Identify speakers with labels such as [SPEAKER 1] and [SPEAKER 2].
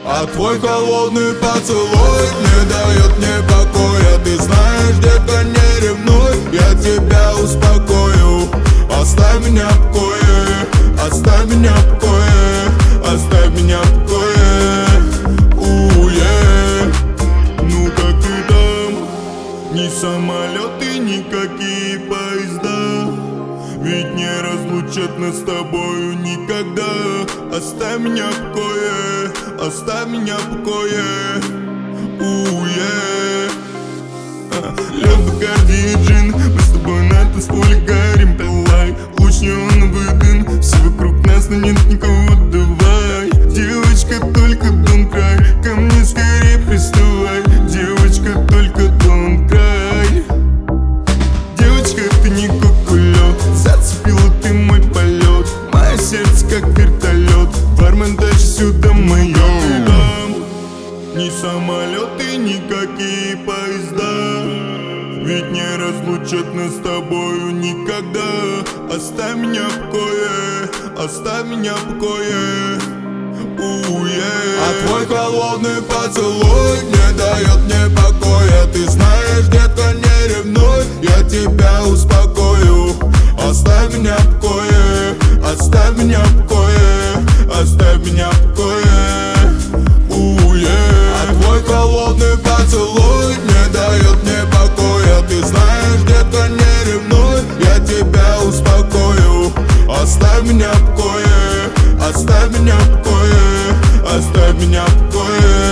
[SPEAKER 1] А твой холодный поцелуй не дает мне покоя. Ты знаешь, детка, не ревнуй, я тебя успокою. Оставь меня в покое, оставь меня в покое, оставь меня в покое. Ну как ты там? Ни самолеты, никакие поезда ведь не разлучат нас с тобою никогда. Оставь меня в покое, оставь меня в покое. Лед, Бакарди и джин, мы с тобой на танцполе горим. Талай, луч неоновый дым, все вокруг нас, но нет никого, давай. Девочка, только don't cry, ко мне скорее приставай. Девочка, только don't cry. Девочка, ты не кукулёт, зацепила ты мой полет. Мое сердце как вертолет, бармен, дальше сюда моё. Ни самолеты, никакие поезда ведь не разлучат нас с тобою никогда. Оставь меня в покое, оставь меня в покое. А твой холодный поцелуй не дает мне покоя. Ты знаешь, детка, не ревнуй, я тебя успокою. Оставь меня в покое, оставь меня в покое, оставь меня в покое. А твой холодный поцелуй не дает мне покоя. Ты знаешь, детка, не ревнуй, я тебя успокою. Оставь меня в покое, оставь меня в покое, оставь меня в покое.